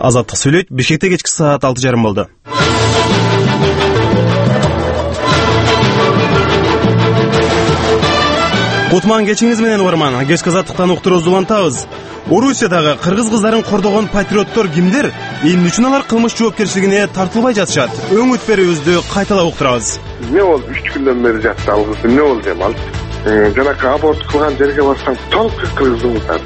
Азаттык сүйлөйт. Бишкекте кечки саат 6:30 болду. Кутман кечиңиз менен угарман. Кечки азаттыктан уктуруубузду улантабыз. Орусиядагы кыргыз кыздарын кордогон патриоттор кимдер? Эмне үчүн алар кылмыш жоопкерчилигине тартылбай жатышат? Өң өтпөрүбүздү кайталап уктурабыз. Эмне болду? 3 күндөн бери жатты ал кыз. Эмне болду дем ал? Жанакы аборт кылган жерге барсаң толук кыргыздыңдар.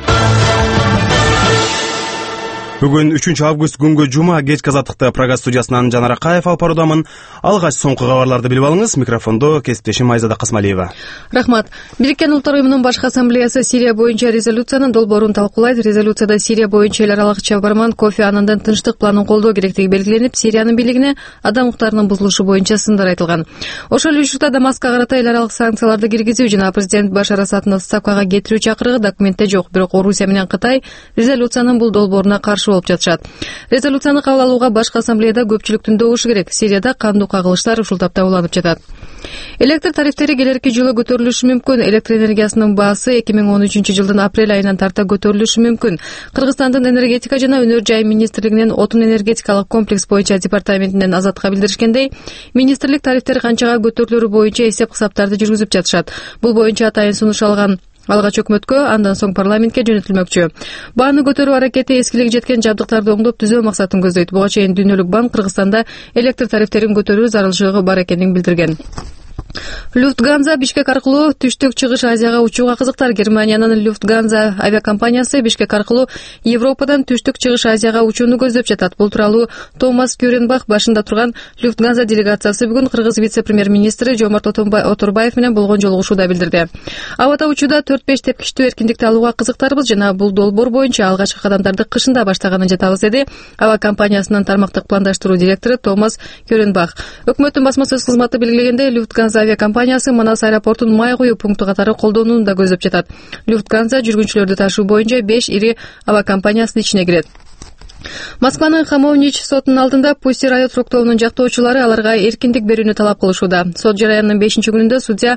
Бүгүн 3 август күнгө жума кечки азаттыкты программа студиясынан Жанар Акаев алып баруудамын. Алгач соңку кабарларды билип алыңыз. Микрофондо кесиптешим Айзада Касмалиева. Рахмат. Бириккен Улуттар Уюмунун башкы ассамблеясы Сирия боюнча резолюциянын долбоорун талкуулайт. Резолюцияда Сирия боюнча эл аралык чабарман Кофи Аннандын тынчтык планын колдоо керектиги белгиленип, Сириянын бийлигине адам укуктарынын бузулушу боюнча сындар айтылган. Ошол эле учурда Дамаскка карата эл аралык санкцияларды киргизүү жана президент Башар Асадтын отставкага кетирүү чакырыгы документте жок. Бирок Орусия менен Кытай резолюциянын бул долбооруна каршы болуп жатышат. Резолюцияны кабыл алууга башкы ассамблеяда көпчүлүктүн добушу керек. Сирияда кандуу кагылыштар ушул тапта уланып жатат. Электр тарифтери келерки жылы көтөрүлүшү мүмкүн. Электр энергиясынын баасы 2013 жылдын апрель айынан тарта көтөрүлүшү мүмкүн. Кыргызстандын энергетика жана өнөр жай министрлигинин отун энергетикалык комплекс боюнча департаментинен Азатка билдиришкендей, министрлик тарифтер канчага көтөрүлөрү боюнча эсеп кысаптарды жүргүзүп жатышат. Бул боюнча атайын сунуш алган. Алгач өкмөткө, андан соң парламентке жөнөтүлмөкчү. Бааны көтөрүү аракети эскилиги жеткен жабдыктарды оңдоп түзөө максатын көздөйт. Буга чейин Дүйнөлүк банк Кыргызстанда электр тарифтерин көтөрүү зарылчылыгы бар экенин билдирген. Люфтганза Бишкек аркылуу түштүк чыгыш Азияга учууга кызыктар. Германиянын Люфтганза авиакомпаниясы Бишкек аркылуу Европадан түштүк чыгыш Азияга учууну көздөп жатат. Бул тууралуу Томас Кюренбах башында турган Люфтганза делегациясы бүгүн Кыргыз вице-премьер-министри Жомарт Отурбаев менен болгон жолугушууда билдирди. Абада учууда 4-5 тепкичтүү эркиндикти алууга кызыктарбыз жана бул долбоор боюнча алгачкы кадамдарды кышында баштаганын жатабыз, деди авиакомпаниясынын тармактык пландаштыруу директору Томас Кюренбах. Өкмөттүн басма сөз кызматы белгилегендей, Люфтганза авиакомпаниясы Манас аэропортун май куюу пункту катары колдонууну да көздөп жатат. Люфтганза жүргүнчүлөрдү ташуу боюнча 5 ири авиакомпаниясынын ичине кирет. Москванын Хамовнич сотунун алдында Pussy Riot рок-тобунун жактоочулары аларга эркиндик берүүнү талап кылышууда. Сот жараянынын 5-күнүндө судья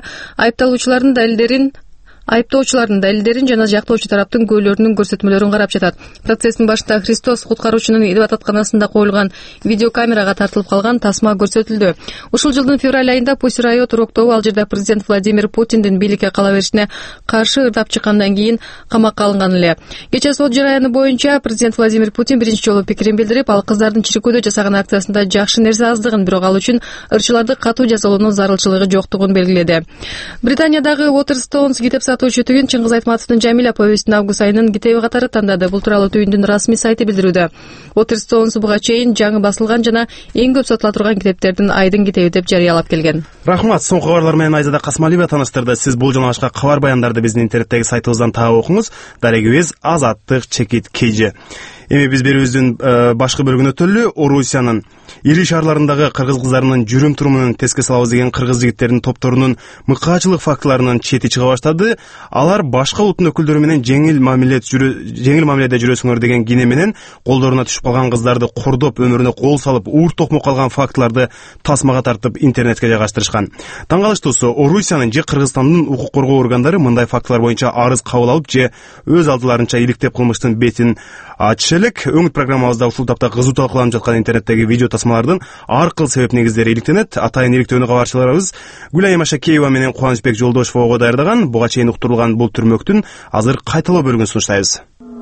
айыптоочулардын далилдерин жана жактоочу тараптын күбөлөрүнүн көрсөтмөлөрүн карап жатат. Процесстин башында Христос куткаруучунун ибадатканасында коюлган видеокамерага тартылып калган тасма көрсөтүлдү. Ушул жылдын февраль айында Pussy Riot рок-тобу ал жерде президент Владимир Путиндин бийликке кала беришине каршы ырдап чыккандан кийин камакка алынган эле. Кечээ сот жараяны боюнча президент Владимир Путин биринчи жолу пикирин билдирип, ал кыздардын чиркөөдө жасаган акциясында жакшы нерсе аздыгын, бирок ал үчүн ырчыларды катуу жазалоонун зарылчылыгы жоктугун белгиледи. Британиядагы Waterstones китеп сатуучу түйүн Чыңгыз Айтматовдун Жамиля повестин август айынын китеби катары тандады. Бул тууралуу түйүндүн расмий сайты билдирүүдө. Waterstones буга чейин жаңы басылган жана эң көп сатыла турган китептердин айдын китеби деп жарыялап келген. Рахмат. Соңку кабарлар менен Айзада Касмалиева таныштырды. Сиз бул жана башка кабар баяндарды биздин интернеттеги сайтыбыздан таап окуңуз. Дарегибиз azattik.kg. Эми биз берүүбүздүн башкы бөлүгүнө өтөлү. Орусиянын ири шаарларындагы кыргыз кыздарынын жүрүм турумунун теске салабыз деген кыргыз жигиттеринин топторунун мыкаачылык фактыларынын чети чыга баштады. Алар башка улуттун өкүлдөрү менен жеңил мамиледе жүрөсүңөр деген кине менен колдоруна түшүп калган кыздарды кордоп, өмүрүнө кол салып, уур токмок калган фактыларды тасмага тартып интернетке жайгаштырышкан. Таң калыштуусу, Орусиянын же Кыргызстандын укук коргоо органдары мындай фактылар боюнча арыз кабыл алып же өз алдыларынча иликтеп кылмыштын бетин ачыш элек. Өңүт программабызда ушул тапта кызуу талкууланып жаткан интернеттеги видео тасмалардын ар кыл себеп негиздери иликтенет. Атайын иликтөөнү кабарчыларыбыз Гүлайым Ашакеева менен Кубанычбек Жолдошев ого даярдаган. Буга чейин уктурулган бул түрмөктүн азыр кайталоо бөлүгүн сунуштайбыз.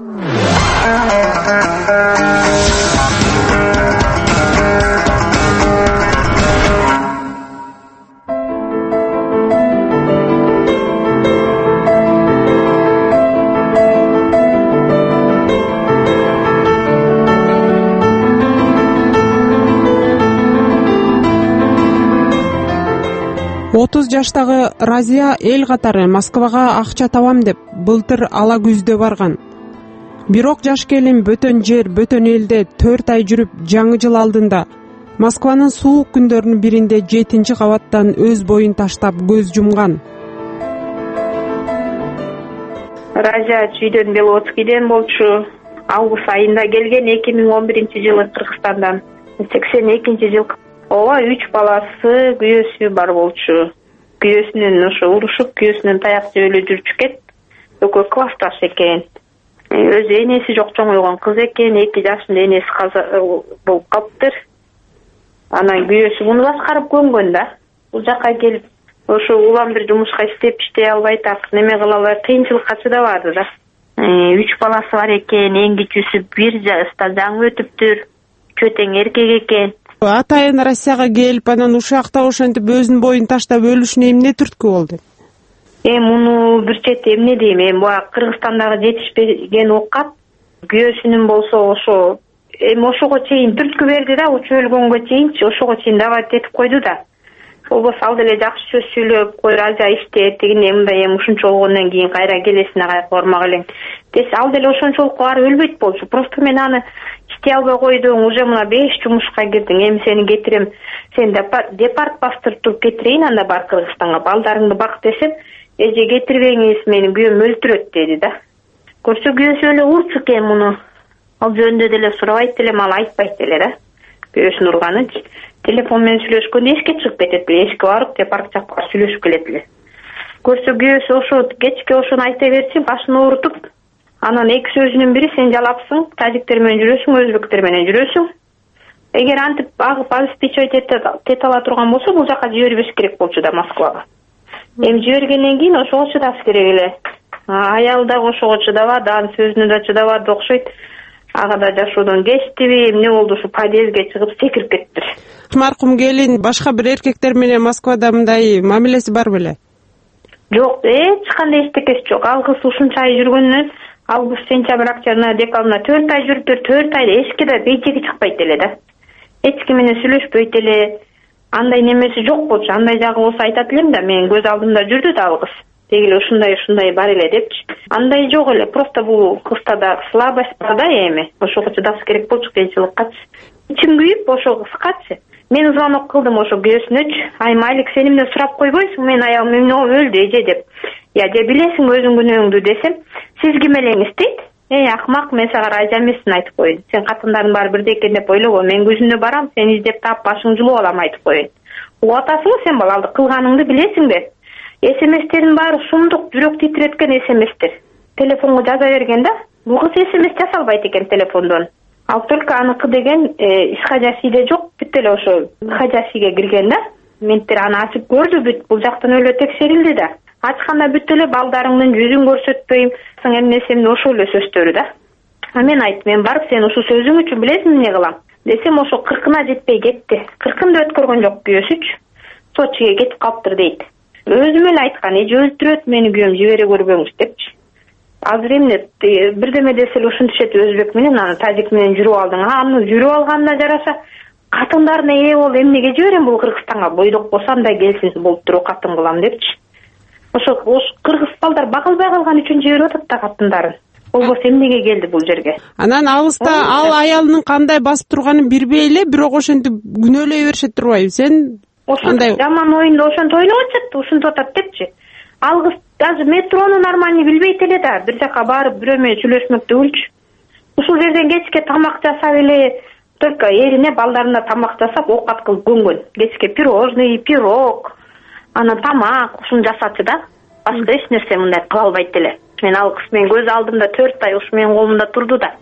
30 жаштагы Разия эл катары Москвага акча табам деп былтыр ала күздө барган. Бирок жаш келин бөтөн жер, бөтөн элде 4 ай жүрүп, жаңы жыл алдында Москванын суук күндөрүнүн биринде 7-чи кабаттан өз боюн таштап көз жумган. Разия Чүйдөн Белоцкийден болчу. Август айында келген 2011-жылы Кыргызстандан. 82-жыл. Ооба 3 баласы, күйөөсү бар болчу. Күйөөсүнүн ошо урушуп, күйөөсүнүн таяк жеп эле жүрчү экен. Экөө классташ экен. Өзү энеси жок чоңойгон кыз экен, 2 жашында энеси каза болуп калыптыр. Анан күйөөсү муну башкарып көнгөн да. Бул жака келип, ошо улам бир жумушка иштей албай так, неме кыла албай кыйынчылыкка чыдабады да. 3 баласы бар экен, эң кичүүсү 1 жашта жаңы өтүптүр. Чөтең эркек экен. Атайын Россияга келип, анан ушакта ошентип өзүнүн боюн таштап өлүшүнө эмне түрткү болду? Муну бир чети эмне дейм, буга Кыргызстандагы жетишпеген оокат, күйөөсүнүн болсо ошо ошого чейин түрткү берди да, учу өлгөнгө чейинчи ошого чейин давать этип койду да. Болбосо ал деле жакшы сөз сүйлөп, кой Разия иште, тигине мындай ушунча болгондон кийин кайра келесине кайра бармак элең десе, ал деле ошончолук барып өлбөйт болчу. Просто мен аны иштей албай койдуң, уже мына 5 жумушка кирдиң, эми сени кетирем, сен департ бастырып туруп кетирейин, анда бар Кыргызстанга, балдарыңды бак десем, эже кетирбеңиз, менин күйөөм өлтүрөт деди да. Көрсө күйөөсү эле урчу экен муну. Ал жөнүндө деле сурабайт элем, ал айтпайт эле да. Күйөөсүн урганычы. Телефон менен сүйлөшкөндө эшикке чыгып кетет эле, эшикке барып департ жакка сүйлөшүп келет эле. Көрсө күйөөсү ошо кечке ошону айта берчи, башын оорутуп, анан 2 сөзүнүн бири сен жалапсың, тажиктер менен жүрөсүң, өзбектер менен жүрөсүң. Эгер антип агып обеспечивать эте ала турган болсо, бул жака жибербеш керек болчу да Москвага. Эми жибергенден кийин ошого чыдаш керек эле. Аял да ошого чыдабады, анын сөзүнө да чыдабады окшойт. Ага да жашоодон кечтиби, эмне болду, ушу подъездге чыгып секирип кеттир. Маркум келин башка бир эркектер менен Москвада мындай мамилеси бар беле? Жок, эч кандай эчтекеси жок. Ал кыз ушунча ай жүргөндөн август, сентябрь, октябрь, декабрь 4 ай жүрүптүр, 4 айда эчке да бейжеги чыкпайт эле да. Эч ким менен сүйлөшпөйт эле. Андай немеси жок болчу. Андай жагы болсо айтат элем да, мен көз алдымда жүрдү да ал кыз. Дегиле ушундай бар эле депчи. Андай жок эле, просто бул кызда да слабость бар да эми. Ошого чыдаш керек болчу кыйынчылыккачы. Ичим күйүп ошо кызгачы. Мен звонок кылдым ошо күйөөсүнөчү. Ай Малик, сен эмне сурап койбойсуң, мен аялым эмне өлдү эже деп. Я же билесиң өзүң күнөөңдү десем, сиз ким элеңиз дейт. Акмак, мен сага Разия эмесин айтып коеюн. Сен катындарың баары бирдей экен деп ойлобо. Мен күзүнө барам, сени издеп таап башың жулуп алам айтып коеюн. Угуп атасыңбы сен балалды, кылганыңды билесиңби? СМСтердин баары сумдук, жүрөк титиреткен СМСтер. Телефонго жаза берген да. Бул кыз СМС жасалбайт экен телефондон. Ал только аныкы деген исхажасиде жок, бүт эле ошо хажасиге кирген да. Менттер аны ачып көрдү, бүт бул жактан эле текшерилди да. Ачканда бүт эле балдарыңдын жүзүн көрсөтпөйм, саң эмнесемди ошол эле сөздөрү да. А мен айттым, мен барып сен ушу сөзүң үчүн билесиң эмне кылам? Десем ошо 40-ына жетпей кетти. 40-ын да өткөргөн жок күйөөсүчү. Сочиге кетип калыптыр дейт. Өзүм эле айткан, эже өлтүрөт мени күйөөм, жибере көрбөңүз депчи. Азыр эмне бирдеме десе эле ушинтишет, өзбек менен аны тажик менен жүрүп алдың. Аны жүрүп алганда жараша, катындарына ээ бол, эмнеге жиберем бул Кыргызстанга? Бойдок болсо андай келсин болуп туруп катын кылам депчи. Ошо кыргыз балдар багылбай калган үчүн жиберип атат да катындарын. Болбосо эмнеге келди бул жерге? Анан алыста ал аялынын кандай басып турганын билбей эле, бирок ошентип күнөөлөй беришет турбайбы? Сен андай жаман оюнду ошентип ойлоп атат, ушинтип атат депчи. Ал кыз даже метрону нормально билбейт эле да, бир жака барып бирөө менен сүйлөшмөктү үлчү. Ушул жерден кечке тамак жасап эле, только эрине балдарына тамак жасап оокат кылып көнгөн. Кечке пирожный, пирог, анан тамак ушуну жасачы да. Башка эч нерсе мындай кыла албайт эле. Мен ал кыз менин көз алдымда 4 ай ушу менин колумда турду да.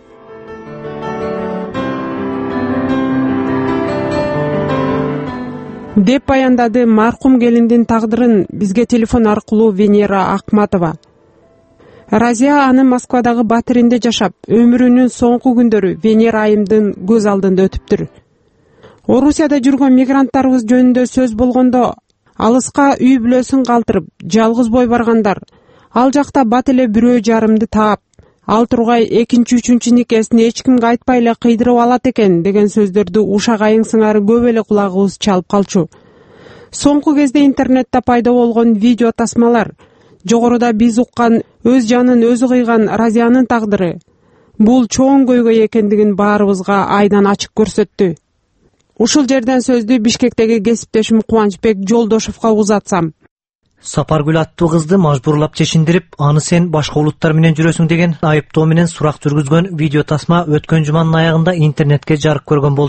Деп баяндады маркум келиндин тагдырын бизге телефон аркылуу Венера Акматова. Разия аны Москвадагы батиринде жашап, өмүрүнүн соңку күндөрү Венера айымдын көз алдында өтүптүр. Орусияда жүргөн мигранттарыбыз жөнүндө сөз болгондо, алыска үй бүлөсүн калтырып, жалгыз бой баргандар, ал жакта бат эле бирөө жарымды таап, ал тургай экинчи, үчүнчү никесин эч кимге айтпай эле кыйдырып алат экен деген сөздөрдү ушак айың сыңары көп эле кулагыбыз чалып калчу. Соңку кезде интернетте пайда болгон видео тасмалар, жогоруда биз уккан өз жанын өзү кыйган Разиянын тагдыры бул чоң көйгөй экендигин баарыбызга айдан ачык көрсөттү. Ушул жерден сөздү Бишкектеги кесиптешим Кубанычбек Жолдошовго узатсам. Сапаргүл аттуу кызды мажбурлап чечиндирип, аны сен башка улуттар менен жүрөсүң деген айыптоо менен сурак жүргүзгөн видео тасма өткөн жуманын аягында интернетке жарык көргөн болчу.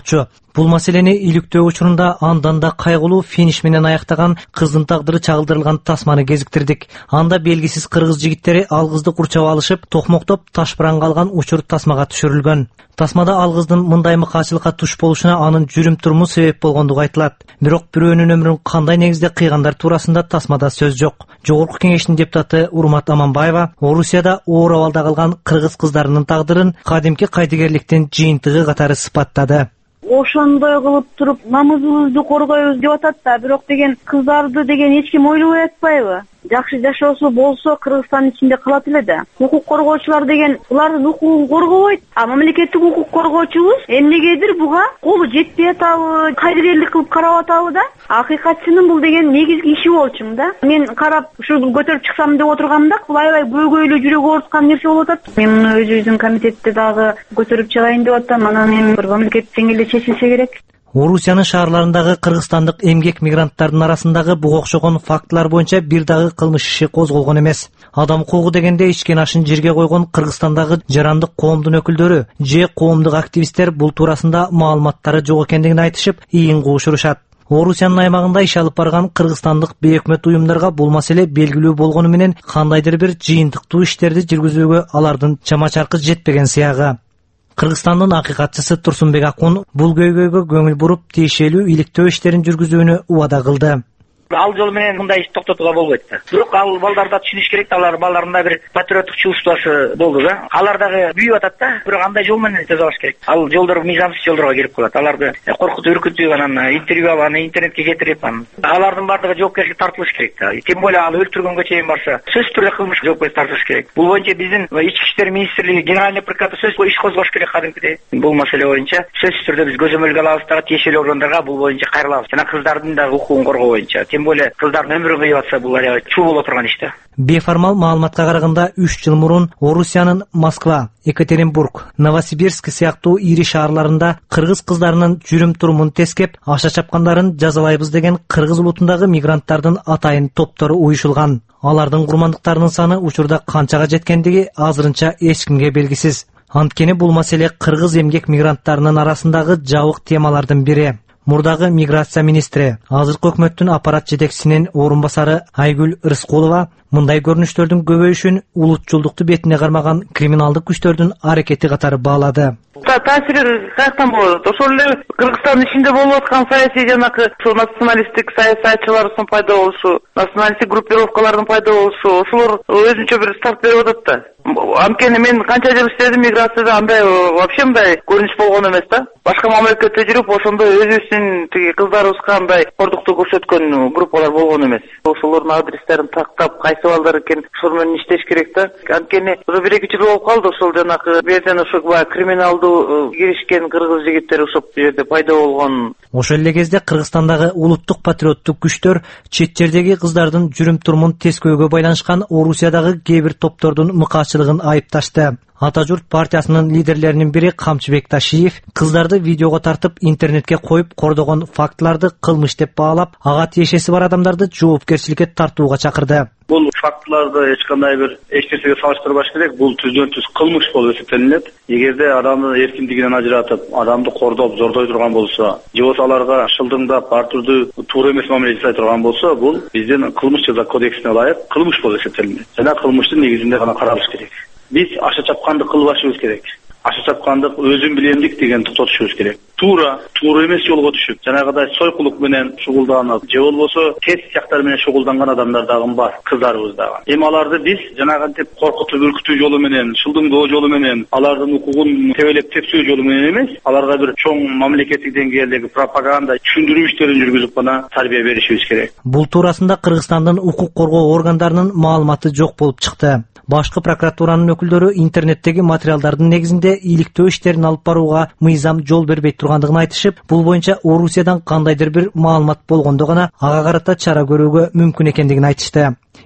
Бул маселени иликтөө учурунда андан да кайгылуу финиш менен аяктаган кыздын тагдыры чагылдырылган тасманы кезиктирдик. Анда белгисиз кыргыз жигиттери ал кызды курчап алышып, токмоктоп ташпыраңга алган учур тасмага түшүрүлгөн. Тасмада ал кыздын мындай мыкаачылыкка туш болушуна анын жүрүм-туруму себеп болгондугу айтылат. Бирок бирөөнүн өмүрүн кандай негизде кыйгандар туурасында тасмада сөз жок. Жогорку кеңештин депутаты Урмат Аманбаева Орусияда оор абалда калган кыргыз кыздарынын тагдырын кадимки кайдыгерликтин жыйынтыгы катары сыпаттады. Ошондой кылып туруп намызыбызды коргойбуз деп атат да, бирок деген кыздарды деген эч ким ойлобой атпайбы? Жакшы жашоосу болсо Кыргызстандын ичинде калат эле да. Укук коргоочулар деген булардын укугун коргобойт. А мамлекеттик укук коргоочубуз эмнегедир буга колу жетпей атабы, кайдыгерлик кылып карап атабы да? Акыйкатчынын бул деген негизги иши болчумун да. Мен карап ушу көтөрүп чыксам деп отургамда бул аябай бөгөйлүү жүрөгү ооруткан нерсе болуп атат. Мен муну өзүбүздүн комитетте дагы көтөрүп чыгайын деп атам. Анан эми бир мамлекеттик деңгээлде чечилсе керек. Орусиянын шаарларындагы кыргызстандык эмгек мигранттардын арасындагы буга окшогон фактылар боюнча бир дагы кылмыш иши козголгон эмес. Адам укугу дегенде ичкен ашын жерге койгон Кыргызстандагы жарандык коомдун өкүлдөрү же коомдук активисттер бул туурасында маалыматтары жок экендигин айтышып, ийин куушурушат. Орусиянын аймагында иш алып барган кыргызстандык бейөкмөт уюмдарга бул маселе белгилүү болгону менен кандайдыр бир жыйынтыктуу иштерди жүргүзүүгө алардын чама-чаркы жетпеген сыягы. Кыргызстандын акыйкатчысы Турсунбек Акун бул көйгөйгө көңүл буруп, тиешелүү иликтөө иштерин жүргүзүүнү убада кылды. Ал жол менен мындай ишти токтотууга болбойт да. Бирок ал балдарда түшүнүш керек да, алар балдарында бир патриоттук чувствосу болду да. Алар дагы büyüп атат да, бирок андай жол менен жаза алыш керек. Ал жолдор мыйзамсыз жолдорго кирип калат. Аларды коркутуп, үркүтүп, анан интервью алып, аны интернетке кетирип, алардын бардыгы жоопкерчиликке тартылыш керек да. Тем более ал өлтүргөнгө чейин барса, сөзсүз түрдө кылмыш жоопкерчиликке тартылыш керек. Бул боюнча биздин ички иштер министрлиги генеральный прокуратура сөзсүз иш козгош керек кадимкидей. Бул маселе боюнча сөзсүз түрдө биз көзөмөлгө алабыз дагы, тиешелүү органдарга бул боюнча кайрылабыз. Жана кыздардын да укугун коргоо боюнча. Тем более кыздардын өмүрүн кыйып атса, бул аябай чуу боло турган иш да. Беформал маалыматка караганда 3 жыл мурун Орусиянын Москва, Екатеринбург, Новосибирск сыяктуу ири шаарларында кыргыз кыздарынын жүрүм-турумун тескеп, аша чапкандарын жазалайбыз деген кыргыз улутундагы мигранттардын атайын топтору уюшулган. Алардын курмандыктарынын саны учурда канчага жеткендиги азырынча эч кимге белгисиз. Анткени бул маселе кыргыз эмгек мигранттарынын арасындагы жабык темалардын бири. Мурдагы миграция министри, азыркы өкмөттүн аппарат жетекчисинин орун басары Айгүл Рыскулова мындай көрүнүштөрдүн көбөйүшүн улутчулдукту бетине кармаган криминалдык күчтөрдүн аракети катары баалады. Таасири каяктан болот? Ошол эле Кыргызстандын ичинде болуп аткан саясий жанакы националисттик саясатчылардын пайда болушу, националисттик группировкалардын пайда болушу, ошолор өзүнчө бир старт берип атат да. Анткени мен канча жыл иштедим миграцияда, андай вообще мындай көрүнүш болгон эмес да. Башка мамлекетте жүрүп, ошондой өзүбүздүн тиги кыздарыбызга андай кордукту көрсөткөн группалар болгон эмес. Ошолордун адрестерин тактап, кайсы балдар экен, ошол менен иштеш керек да. Анткени уже 1-2 жыл болуп калды, ошол жанакы берден ошо криминалдуу киришкен кыргыз жигиттери ошол жерде пайда болгон. Ошол эле кезде Кыргызстандагы улуттук патриоттук күчтөр чет жердеги кыздардын жүрүм-турумун тескөөгө байланышкан Орусиядагы кээ бир топтордун мыкаачылыгын айыпташты. Ата журт партиясынын лидерлеринин бири Камчыбек Ташиев кыздарды видеого тартып интернетке коюп кордогон фактыларды кылмыш деп баалап, ага тиешеси бар адамдарды жоопкерчиликке тартууга чакырды. Бул фактыларды эч кандай бир нерсеге салыштырбаш керек. Бул түздөн-түз кылмыш болуп эсептелинет. Эгерде адамды эркиндигинен ажыратып, адамды кордоп, зордой турган болсо, же болбосо аларга шылдыңдап, ар түрдүү туура эмес мамиле жасай турган болсо, бул биздин кылмыш жаза кодексине ылайык кылмыш болуп эсептелинет. Жана кылмыштын негизинде гана каралыш керек. Биз аша чапкандык кылбашыбыз керек. Аша чапкандык өзүн билемдик деген тотушубуз керек. Туура эмес жолго түшүп, жанагыдай сойкулук менен шугулданып, же болбосо терс сыяктар менен шугулданган адамдар дагы бар, кыздарыбыз дагы. Эми аларды биз жанагынтип коркутуп, үркүтүү жолу менен, шылдыңдоо жолу менен, алардын укугун тебелеп тепсүү жолу менен эмес, аларга бир чоң мамлекеттик деңгээлдеги пропаганда, түшүндүрүү иштерин жүргүзүп гана тарбия беришибиз керек. Бул туурасында Кыргызстандын укук коргоо органдарынын маалыматы жок болуп чыкты. Башкы прокуратуранын өкүлдөрү интернеттеги материалдардын негизинде иликтөө иштерин алып барууга мыйзам жол бербей тургандыгын айтышып, бул боюнча Орусиядан кандайдыр бир маалымат болгондо гана ага карата чара көрүүгө мүмкүн экендигин айтышты.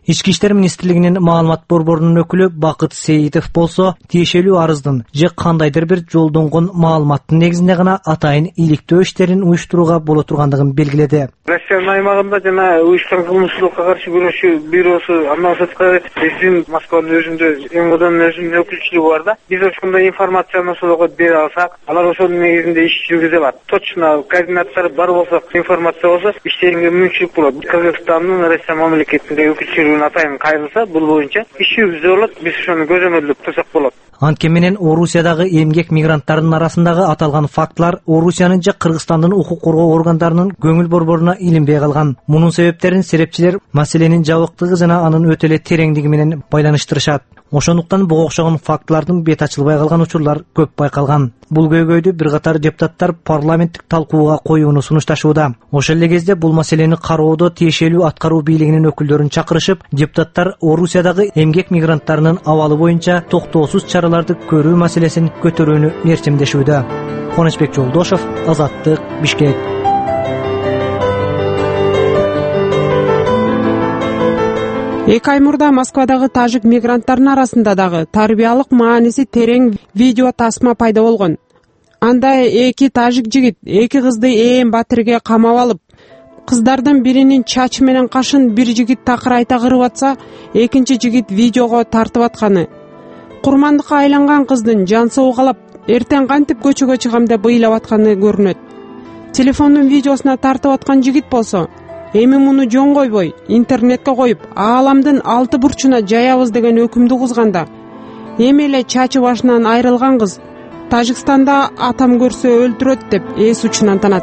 Ички иштер министрлигинин маалымат борборунун өкүлү Бакыт Сейитов болсо, тиешелүү арыздын же кандайдыр бир жолдонгон маалыматтын негизинде гана атайын иликтөө иштерин уюштурууга боло тургандыгын белгиледи. Россиянын аймагында жана уюшкан кылмыштуулукка каршы күрөшүү бюросу Алмазовка биздин Москванын өзүндө МВДнын өзүнүн өкүлчүлүгү бар да. Биз ошондой информацияны ошолорго бере алсак, алар ошонун негизинде иш жүргүзө алат. Точно координаттар бар болсо, информация болсо, иштеринге мүмкүнчүлүк болот. Кыргызстандын Россия мамлекетинде өкүлчүлүгүн атайын кайрылса, бул боюнча иш жүргүзө болот. Биз ошону көзөмөлдөп турсак болот. Анткени менен Орусиядагы эмгек мигранттарынын арасындагы аталган фактылар Орусиянын же Кыргызстандын укук коргоо органдарынын көңүл борборуна илинбей калган. Мунун себептерин серепчилер маселенин жабыктыгы жана анын өтө эле тереңдиги менен байланыштырышат. Ошондуктан буга окшогон фактылардын бет ачылбай калган учурлар көп байкалган. Бул көйгөйдү бир катар депутаттар парламенттик талкууга коюуну сунушташууда. Ошол эле кезде бул маселени кароодо тиешелүү аткаруу бийлигинин өкүлдөрүн чакырышып, депутаттар Орусиядагы эмгек мигранттарынын абалы боюнча токтоосуз чараларды көрүү маселесин көтөрүүнү мерчимдешүүдө. Коночбек Жолдошов, Азаттык, Бишкек. Эки ай мурда Москвадагы тажик мигранттарынын арасында дагы тарбиялык мааниси терең видео тасма пайда болгон. Анда эки тажик жигит эки кызды ээн батирге камап алып, кыздардын биринин чачы менен кашын бир жигит такырайта кырып атса, экинчи жигит видеого тартып атканы. Курмандыкка айланган кыздын жан соокалап, эртең кантип көчөгө чыгам деп ыйлап атканы көрүнөт. Телефондун видеосуна тартып аткан жигит болсо, эми муну жөн койбой, интернетке коюп, ааламдын 6 бурчуна жаябыз деген өкүмдү кызганда, эми эле чачы башынан айрылган кыз Тажикстанда атам көрсө өлтүрөт деп эс учун антанат.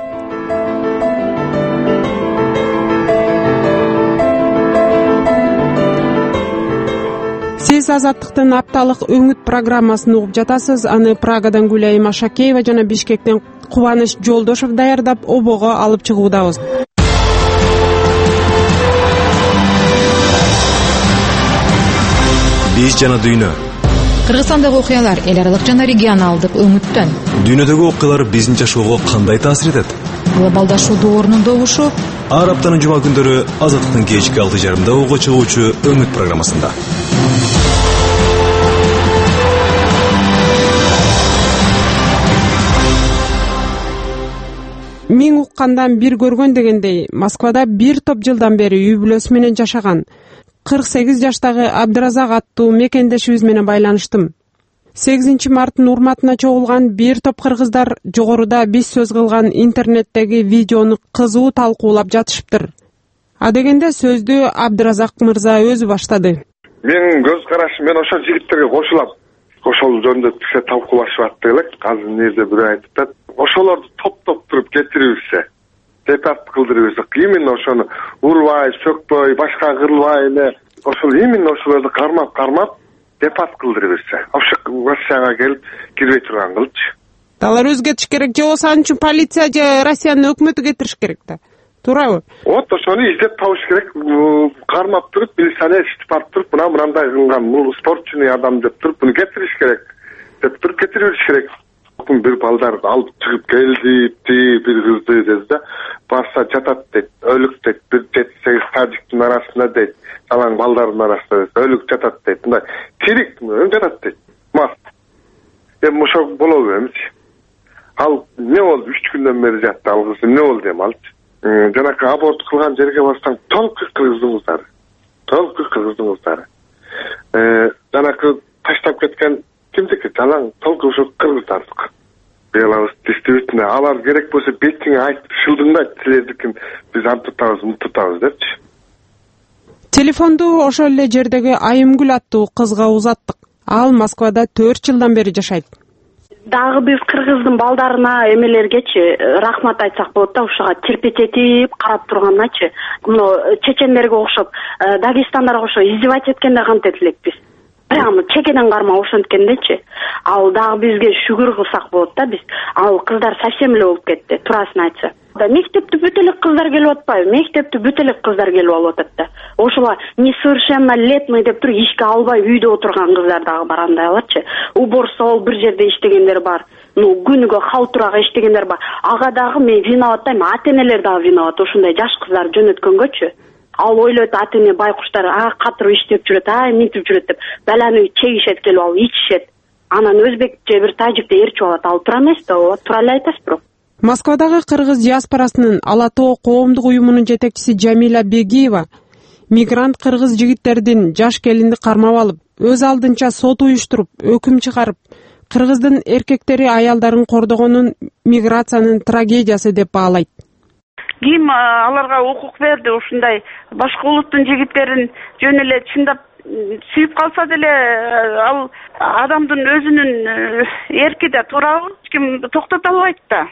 Сиз Азаттыктын апталык өңүт программасын угуп жатасыз. Аны Прагадан Гүлайым Ашакеева жана Бишкектен Кубаныч Жолдошов даярдап, обого алып чыгуудабыз. Биз жана дүйнө. Кыргызстандагы окуялар эл аралык жана регионалдык өңүттөн. Дүйнөдөгү окуялар биздин жашоого кандай таасир этет? Глобалдашуу доорунун добушу. Ар аптанын жума күндөрү Азаттыктын кечки 6:30 ого чыгуучу өңүт программасында. Миң уккандан бир көргөн дегендей, Москвада бир топ жылдан бери үй бүлөсү менен жашаган 48 жаштагы Абдыразак аттуу мекендешибиз менен байланыштым. 8 марттын урматына чогулган бир топ кыргыздар жогоруда биз сөз кылган интернеттеги видеону кызуу талкуулап жатышыптыр. А дегенде сөздү Абдыразак мырза өзү баштады. Менин көз карашым, мен ошол жигиттерге кошулам. Ошол жөнүндө киши талкуулашып атты элек. Азыр нерде бирөө айтып, ошолорду топ-топ туруп кетирибизсе, департ кылдырып берсек, именно ошону урбай, сөкпөй, башка кырылбай эле, ошол именно ошолорду кармап департ кылдырып берсе, ошо Россияга келип кирбей турган кылчы. Алар өзгөртүш керек, же ошон үчүн полиция же Россиянын өкмөтү кетириш керек да. Туурабы? Вот ошону издеп табыш керек, кармап туруп, милиционер иштеп барып туруп, мындай кылган, бул спортчуный адам деп туруп, буну кетириш керек. Деп туруп кетирип бериш керек. Bir balдар алып чыгып келди, bir кызды dedi да, барса жатат дейт, өлүк дейт, bir 7-8 тажиктин арасында дейт, жалаң балдардын арасында дейт, өлүк жатат дейт, мындай тирик жатат дейт. Мас. Эми ошо болобу эмес? Ал эмне болду? 3 күндөн бери жатты ал кыз, эмне болду эми алчы? Жанакы аборт кылган жерге барсаң, толку кыргыздын кыздары. Жанакы таштап кеткен кимдики? Жалаң толку ошо кыргыздардык. Беларус действительно алар керек болсо бетиңе айтып шылдыңдайт, силердикин биз антытабыз депчи. Телефонду ошол эле жердеги Айымгүл аттуу кызга узаттык. Ал Москвада 4 жылдан бери жашайт. Дагы биз кыргыздын балдарына эмелергечи рахмат айтсак болот да, ушуга терпететип карап турганначы. Мына чечендерге окшоп, Дагестандарга окшоп издевать эткенде кантет элекпиз. Прямо чекеден карма ошенткендечи. Ал дагы бизге шүгүр кылсак болот да, биз. Ал кыздар совсем эле болуп кетти, турасын айтса. Мектепти бүт эле кыздар келип атпайбы? Мектепти бүт эле кыздар келип алып атат да. Ошола несовершеннолетний деп туруп ишке албай үйдө отурган кыздар дагы бар андайларчы. Уборсол бир жерде иштегендер бар. Күнүгө халтурага иштегендер бар. Ага дагы мен виноват дейм, ата-энелер дагы виноват. Ошондой жаш кыздар жөнөткөнгөчү. ал ойлойт ата эне байкуштар катырып иштеп жүрөт, минтип жүрөт деп баланы чегишет келип алып ичишет. Анан өзбекче бир тажикте ээрчип алат. Ал туура эмес да, ооба, туура эле айтасыз бирок. Москвадагы кыргыз диаспорасынын Ала Тоо коомдук уюмунун жетекчиси Жамиля Бегиева мигрант кыргыз жигиттердин жаш келинди кармап алып, өз алдынча сот уюштуруп, өкүм чыгарып, кыргыздын эркектери аялдарын кордогонун миграциянын трагедиясы деп баалайт. Ким аларга укук берди ушундай башка улуттун жигиттерин жөн эле чындап сүйүп калса деле ал адамдын өзүнүн эрки да, туурабы? Эч ким токтото албайт да.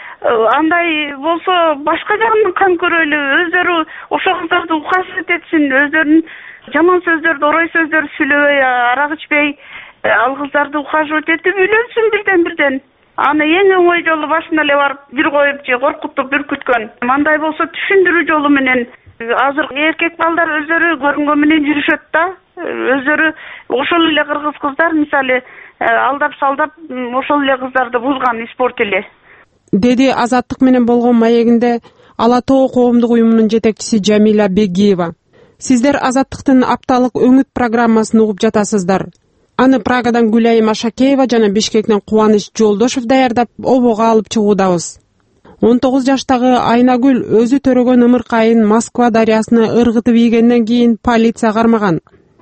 Андай болсо башка жагынан кам көрөлү, өздөрү ошол кыздарды ухаживать этсин, өздөрүнүн жаман сөздөрдү, орой сөздөрдү сүйлөбөй, арак ичпей, ал кыздарды ухаживать этип үйлөнсүн бирден. Аны эң оңой жолу башына эле барып бир коюп же коркутуп үркүткөн. Мындай болсо түшүндүрүү жолу менен азыр эркек балдар өздөрү көрүнгөн менен жүрүшөт да. Өздөрү ошол эле кыргыз кыздар мисалы алдап салдап ошол эле кыздарды бузган, испортили. Деди Азаттык менен болгон маегинде Ала Тоо коомдук уюмунун жетекчиси Жамиля Бегиева. Сиздер Азаттыктын апталык өңүт программасын угуп жатасыздар. Аны Прагадан Гүлайым Ашакеева жана Бишкектен Кубаныч Жолдошов даярдап, обого алып чыгуудабыз. 19 жаштагы Айнагүл өзү төрөгөн ымыркайын Москва дарыясына ыргытып ийгенден кийин полиция кармаган.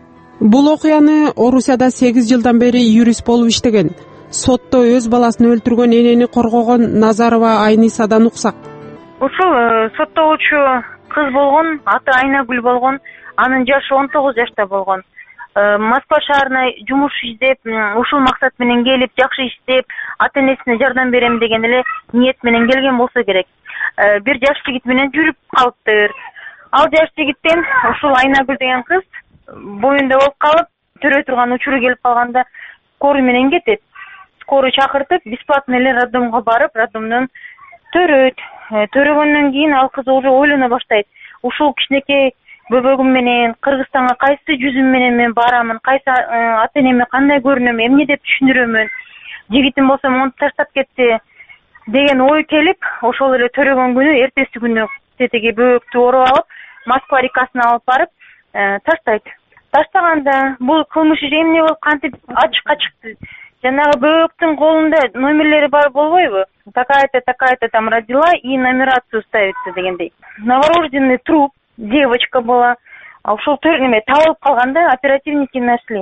Бул окуяны Орусияда 8 жылдан бери юрист болуп иштеген, сотто өз баласын өлтүргөн энени коргогон Назарова Айнисадан уксак. Ушул соттолуучу кыз болгон, аты Айнагүл болгон, анын жашы 19 жашта болгон. Москва шаарына жумуш издеп, ушул максат менен келип, жакшы иштеп, ата-энесине жардам берем деген эле ниет менен келген болсо керек. Бир жаш жигит менен жүрүп калыптыр. Ал жаш жигиттен ушул Айнагүл деген кыз боюнда болуп калып, төрө турган учуру келип калганда скорый менен кетет. Скорый чакыртып, бесплатно эле роддомго барып, роддомдон төрөйт. Төрөгөндөн кийин ал кыз уже ойлоно баштайт. Ушул кичинекей бөбөгүм менен Кыргызстанга кайсы жүзүм менен мен барамын, кайсы ата-энеме кандай көрүнөм, эмне деп түшүндүрөмүн. Жигитим болсо монтип таштап кетти деген ой келип, ошол эле төрөгөн күнү эртеси күнү тетеги бөбөктү ороп алып, Москва рекасына алып барып таштайт. Таштаганда бул кылмыш эмне болуп кантип ачыкка чыкты? Жанагы бөбөктүн колунда номерлери бар болбойбу? Такая-то там родила и нумерацию ставится дегендей. Новорожденный труп, девочка была. А ушул табылып калганда оперативники нашли.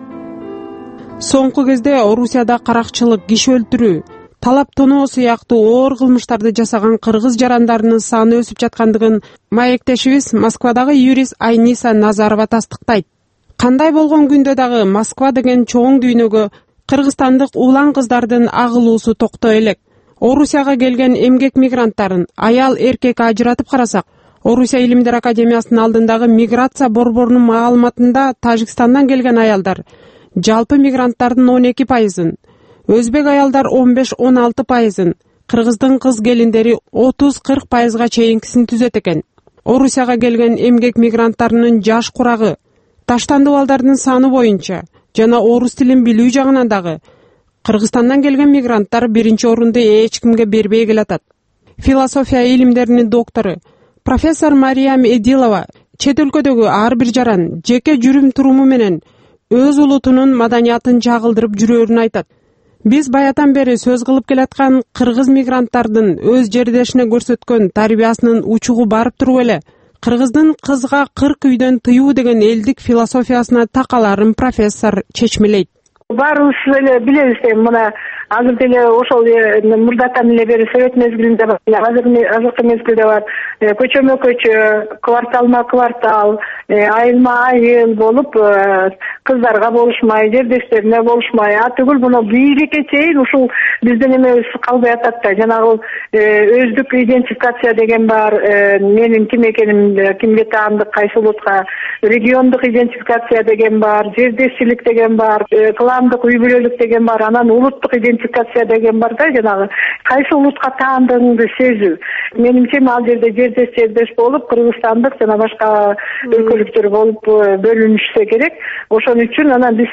Соңку кезде Орусияда каракчылык, киши өлтүрүү, талап тоноо сыяктуу оор кылмыштарды жасаган кыргыз жарандарынын саны өсүп жаткандыгын маектешибиз Москвадагы юрист Айниса Назарова тастыктайт. Кандай болгон күндө дагы Москва деген чоң дүйнөгө кыргызстандык улан кыздардын агылуусу токтой элек. Орусияга келген эмгек мигранттарын аял эркек ажыратып карасак, Орусия илимдер академиясынын алдындагы миграция борборунун маалыматында Тажикстандан келген аялдар жалпы мигранттардын 12%, өзбек аялдар 15-16%, кыргыздын кыз келиндери 30-40%га чейинкисин түзөт экен. Орусияга келген эмгек мигранттарынын жаш курагы, таштандуу балдардын саны боюнча жана орус тилин билүү жагынан дагы Кыргызстандан келген мигранттар биринчи орунду эч кимге бербей келатат. Философия илимдеринин доктору профессор Мариям Эдилова чет өлкөдөгү ар бир жаран жеке жүрүм туруму менен өз улутунун маданиятын чагылдырып жүрөрүн айтат. Биз баятан бери сөз кылып келаткан кыргыз мигранттардын өз жердешине көрсөткөн тарбиясынын учугу барып туруп эле кыргыздын кызга 40 үйдөн тыюу деген элдик философиясына такаларын профессор чечмелейт. Баарыбыз эле билебиз, мына азыр деле ошол мурдатан эле бери совет мезгилинде бар, азыркы мезгилде бар, көчөмө көчө, кварталма квартал, айылма айыл болуп, кыздарга болушмай, жердештерине болушмай, атүгүл мына бийликке чейин ушул биздин эмебиз калбай атат да. Жанагы өздүк идентификация деген бар, менин ким экеним, кимге таандык, кайсы улутка, региондук идентификация деген бар, жердешчилик деген бар, таандык үй бүлөлүк деген бар, анан улуттук идентификация деген бар да, жанагы кайсы улутка таандыгыңды сезүү. Менимче ал жерде жердеш болуп, кыргызстандык жана башка өлкөлүктөр болуп бөлүнүшсө керек. Ошон үчүн анан биз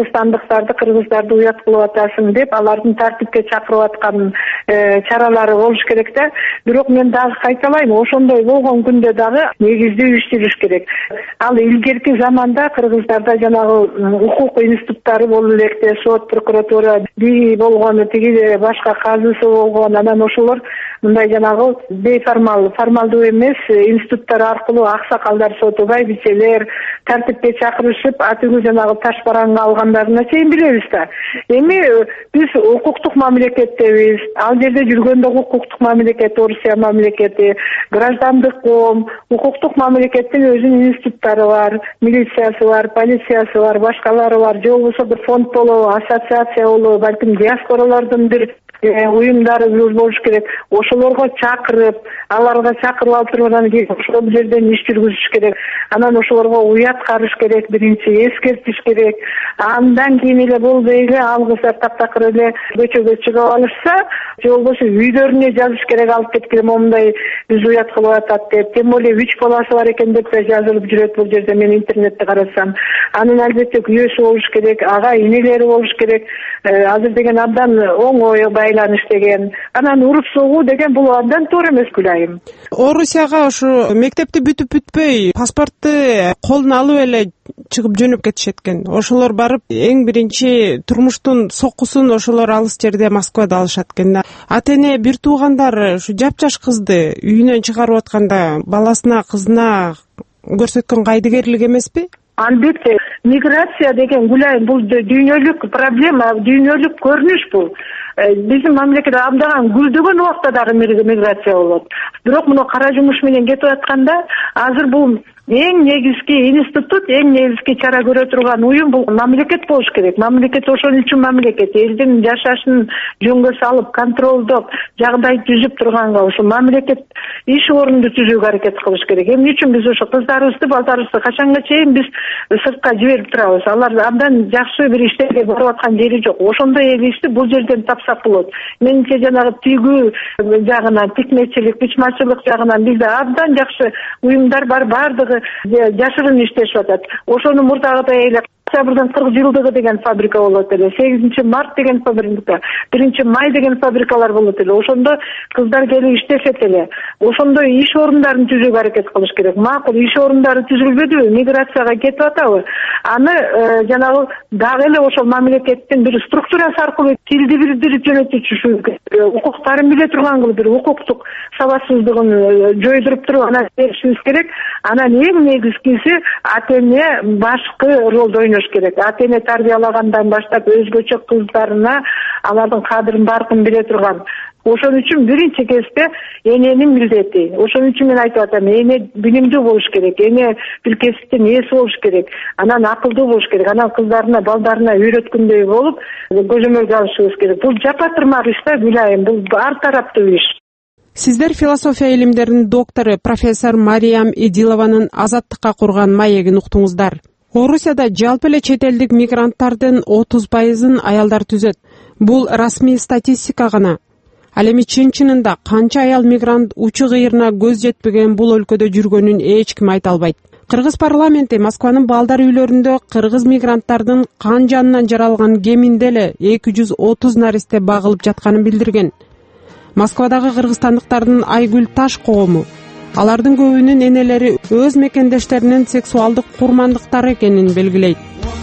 кыргыздарды уят кылып атасың деп алардын тартипке чакырып аткан чаралары болуш керек да. Бирок мен дагы кайталайм, ошондой болгон күндө дагы негиздүү иш жүрүш керек. Ал илгерки заманда кыргыздарда жанагы укук институттары болуп электе, сот, прокуратура бири болгону, тиги башка казысы болгон, анан ошолор мындай жанагы формалдуу эмес институттар аркылуу аксакалдар, сотубай бичелер тартипке чакырышып, атүгү жанагы таш бараңга алгандарына чейин билебиз да. Эми биз укуктук мамлекеттебиз. Ал жерде жүргөндө укуктук мамлекет, Орусия мамлекети, граждандык коом, укуктук мамлекеттин өзүнүн институттары бар, милициясы бар, полициясы бар, башкалары бар, же болбосо бир фонд болобу, ассоциация болобу, балким диаспоралардын бир уюмдарыбыз болуш керек. Ошолорго чакырып, аларга чакырып алып туруп анан ошол жерден иш жүргүзүш керек. Анан ошолорго уят карыш керек, биринчи эскертиш керек. Андан кийин эле болбой эле ал кыздар таптакыр эле көчөгө чыгып алышса, же болбосо үйдөрүнө жазыш керек, алып кеткиле момундай биз уят кылып атат деп. Тем более 3 баласы бар экен деп жазылып жүрөт бул жерде, мен интернетте карасам. Анын албетте күйөөсү болуш керек, ага инелери болуш керек. Азыр деген абдан оңой байланыш деген. Анан уруп согуу деген бул абдан туура эмес, Гүлайым. Орусияга ушу мектепти бүтүп-бүтпөй паспортты колуна алып эле чыгып жөнөп кетишет экен. Ошолор барып эң биринчи турмуштун соккусун ошолор алыс жерде Москвада алышат экен. Ата-эне бир туугандар ушу жапжаш кызды үйүнөн чыгарып атканда баласына, кызына көрсөткөн кайдыгерлик эмеспи? Албетте, миграция деген, Гүлайым, бул дүйнөлүк проблема, дүйнөлүк көрүнүш бул. Биздин мамлекетте абдан гүлдөгөн убакта дагы миграция болот. Бирок муну кара жумуш менен кетип атканда, азыр бул эң негизги институт, эң негизги чара көрө турган уюм бул мамлекет болуш керек. Мамлекет ошон үчүн мамлекет, элдин жашашын жөнгө салып, контролдоп, жагдай түзүп турганга ошо мамлекет иш орунду түзүүгө аракет кылыш керек. Эмне үчүн биз ошо кыздарыбызды, балдарыбызды качанга чейин биз сыртка жиберип турабыз? Алар абдан жакшы бир иштерге барып аткан жери жок. Ошондой эле ишти бул жерден тапсак болот. Менимче жанагы тигүү жагынан, тикмечилик, бичмачылык жагынан бизде абдан жакшы уюмдар бар, бардыгы жашырын иштешип атат. Ошону мурдагыдай эле Октябрдын 40 жылдыгы деген фабрика болот эле, 8 март деген фабрика, 1 май деген фабрикалар болот эле. Ошондо кыздар келип иштешет эле. Ошондой иш орундарын түзүүгө аракет кылыш керек. Макул иш орундары түзүлбөдүбү, миграцияга кетип атабы? Аны жанагы дагы эле ошол мамлекеттин бир структурасы аркылуу тилди бирдирип жөнөтүшү, укуктарын биле турган кылып, бир укуктук сабатсыздыгын жойдуруп туруп анан беришибиз керек. Анан эң негизгиси ата-эне башкы ролду ойнош керек. Ата-эне тарбиялагандан баштап өзгөчө кыздарына алардын кадырын баркын биле турган. Ошон үчүн биринчи кезекте эненин милдети. Ошон үчүн мен айтып атам, эне билимдүү болуш керек, эне бир кесиптин ээси болуш керек, анан акылдуу болуш керек, анан кыздарына, балдарына үйрөткөндөй болуп көзөмөлгө алышыбыз керек. Бул жапа-тырмак иш да, Гүлайым, бул ар тараптуу иш. Сиздер философия илимдеринин доктору профессор Мариям Идилованын Азаттыкка курган маегин уктуңуздар. Орусияда жалпы эле чет элдик мигранттардын 30%-ын аялдар түзөт. Бул расмий статистика гана. Ал эми чын-чынында канча аял мигрант учу кыйырына көз жетпеген бул өлкөдө жүргөнүн эч ким айта албайт. Кыргыз парламенти Москванын балдар үйлөрүндө кыргыз мигранттардын кан жанынан жаралган кеминде эле 230 наристе багылып жатканын билдирген. Москвадагы кыргызстандыктардын Айгүл Таш коому алардын көбүнүн энелери өз мекендештеринин сексуалдык курмандыктары экенин белгилейт.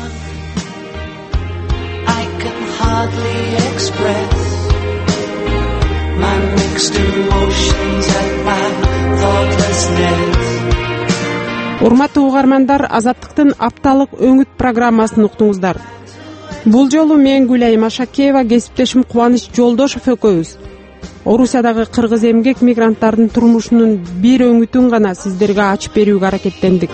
Урматтуу угармандар, Азаттыктын апталык өңүт программасын уктуңуздар. Бул жолу мен Гүлайым Ашакеева, кесиптешим Кубаныч Жолдошов экөөбүз Орусиядагы кыргыз эмгек мигранттардын турмушунун бир өңүтүн гана сиздерге ачып берүүгө аракеттендик.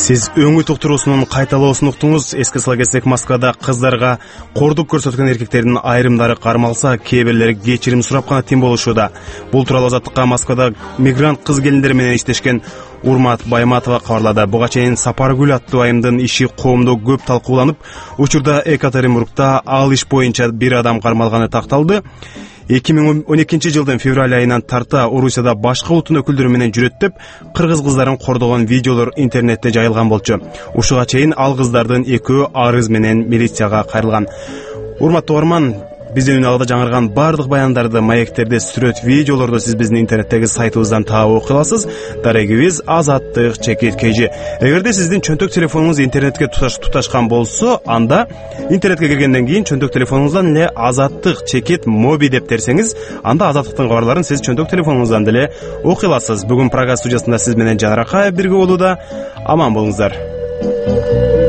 Сиз өңүт уктуруусунун кайталоосун уктуңуз. Эске сала кетсек, Москвада кыздарга кордук көрсөткөн эркектердин айрымдары кармалса, кээ бирлери кечирим сурап гана тим болушууда. Бул тууралуу Азаттыкка Москвада мигрант кыз келиндер менен иштешкен Урмат Байматова кабарлады. Буга чейин Сапаргүл аттуу айымдын иши коомдо көп талкууланып, учурда Екатеринбургда ал иш боюнча бир адам кармалганы такталды. 2012 жылдын февраль айынан тарта Орусияда башка улуттун өкүлдөрү менен жүрөт кыргыз кыздарын кордогон видеолор интернетте жайылган болчу. Ушуга чейин ал кыздардын экөө арыз менен милицияга кайрылган. Урматтуу угарман, биздин үн алда жаңырган бардык баяндарды, маектерди, сүрөт, видеолорду сиз биздин интернеттеги сайтыбыздан таап окуй аласыз. Дарегибиз @chekit.kg. Эгерде сиздин чөнтөк телефонуңуз интернетке туташкан болсо, анда интернетке киргенден кийин чөнтөк телефонуңуздан эле @chekit моби деп терсеңиз, анда Азаттыктын кабарларын сиз чөнтөк телефонуңуздан деле окуй аласыз. Бүгүн программа студиясында сиз менен Жанар Акаев бирге болууда. Аман болуңуздар.